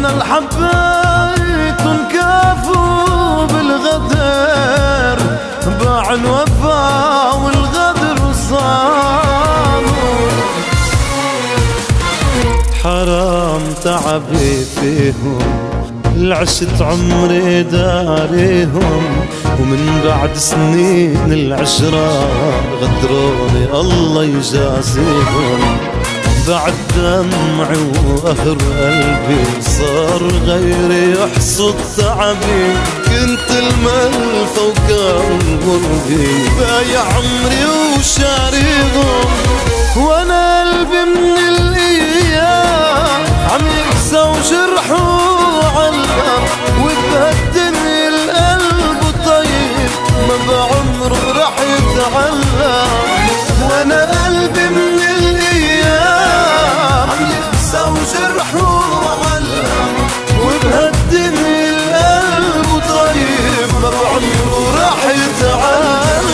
وانا الحبيت كافوا بالغدر، باع الوفا والغدر صانوا. حرام تعبي فيهم، العشت عمري داريهم، ومن بعد سنين العشرة غدروني الله يجازيهم. بعد دمعي وقهر قلبي صار غيري يحصد تعبي، كنت الملفة وكان غربي بايع عمري وشاريهم. وانا قلبي من الايام عم يقسى وجرحه وعلم، وبهالدنيا القلب طيب ما بعمره رح يتعلم. وانا قلبي من الايام عم يقسى وجرحه وعلم، وبهالدنيا القلب طيب ما بعمره رح يتعلم.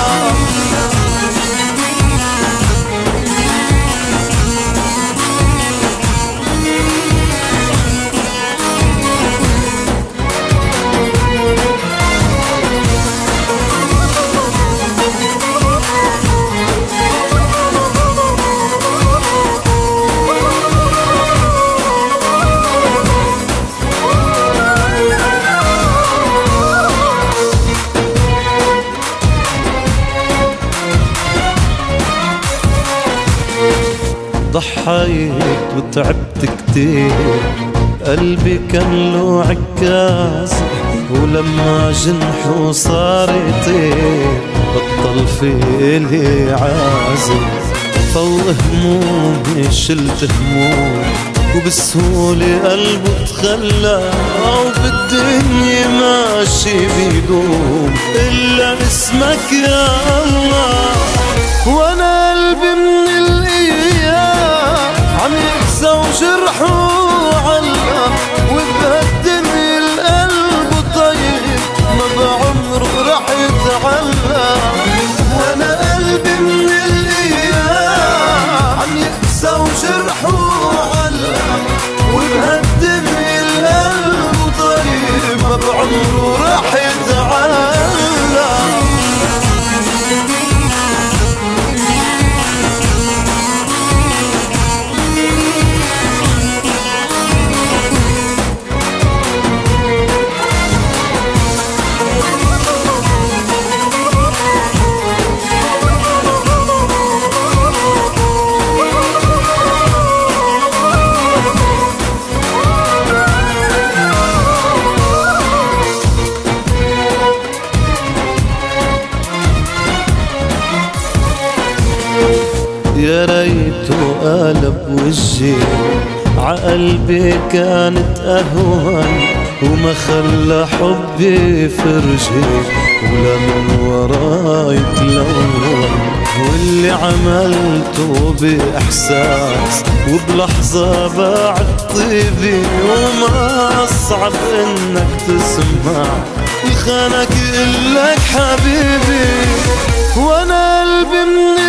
ضحيت وتعبت كتير، قلبي كان له عكاز، ولما جنحه صار يطير بطل فيلي عازل. فوق همومي شلت هموم، وبسهولة قلبه تخلى، وبالدنيا ماشي بيدوم إلا اسمك يا الله. وانا قلبي من الايام عم يقسى وجرحه وعلم، وبهالدنيا القلب طيب ما بعمره رح يتعلم. وانا قلبي من الايام عم يقسى وجرحه وعلم، وبهالدنيا القلب طيب ما بعمره رح يتعلم. يا ريته قلب وجهي عقلبي كانت أهون، وما خلى حبي فرجي ولا من وراي تلون. واللي عملته بإحساس وبلحظة بعد طيبي، وما أصعب إنك تسمع الخانك يقلك حبيبي. وانا قلبي من